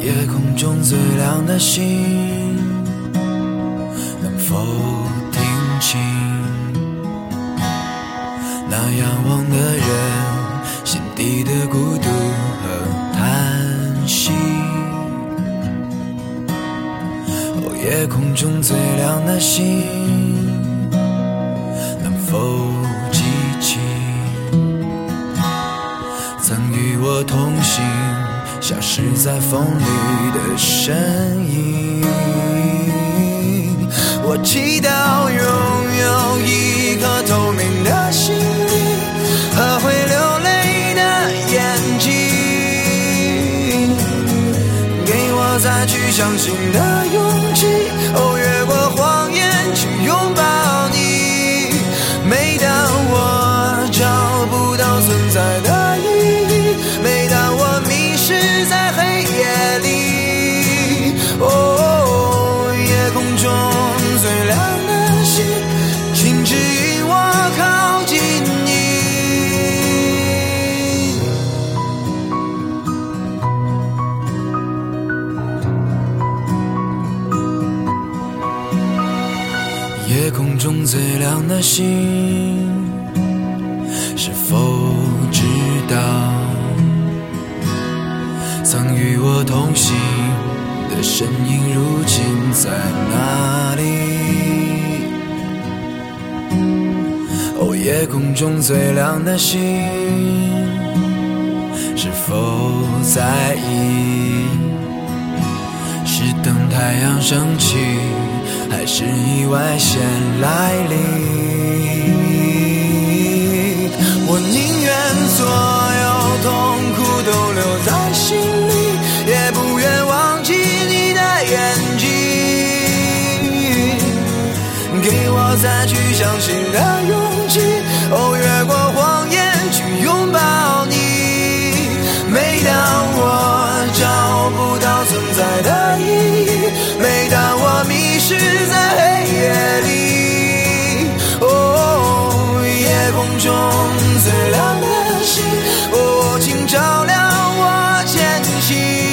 夜空中最亮的星，能否听清那仰望的人心底的孤独和叹息？夜空中最亮的星，能否记起曾与我同行消失在风里的身影？我祈祷拥有一颗透明的心灵和会流泪的眼睛，给我再去相信的勇气，越过谎言去拥抱你。每当我找不到存在的意义，每当我迷失在黑夜里，夜空中最亮的星，请指引我靠近你。夜空中最亮的星，是否知道曾与我同行的身影如今在哪里？夜空中最亮的星，是否在意是等太阳升起，还是意外先来临？我宁愿所有痛苦都留在心里，也不愿忘记你的眼睛，给我再去相信的勇气，越过谎言去拥抱你。每当我找不到存在的意义，每当我迷失在黑夜里，夜空中最亮的星，请照亮我前行。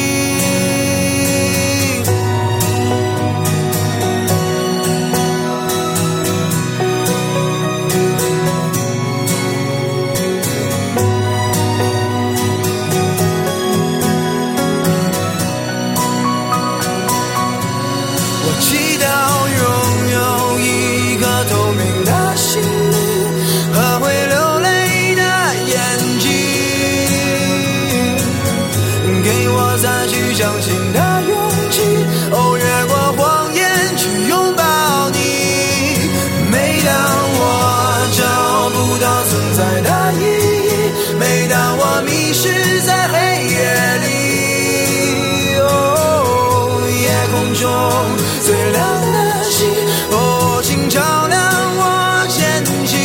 相信的勇气，越过谎言去拥抱你。每当我找不到存在的意义，每当我迷失在黑夜里，夜空中最亮的星，请照亮我前行。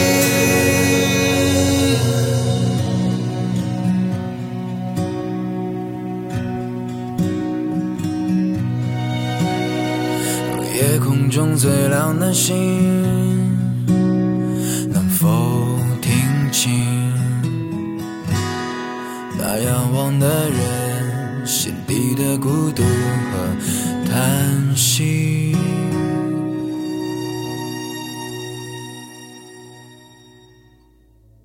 夜空中最亮的星，能否听清那仰望的人心底的孤独和叹息？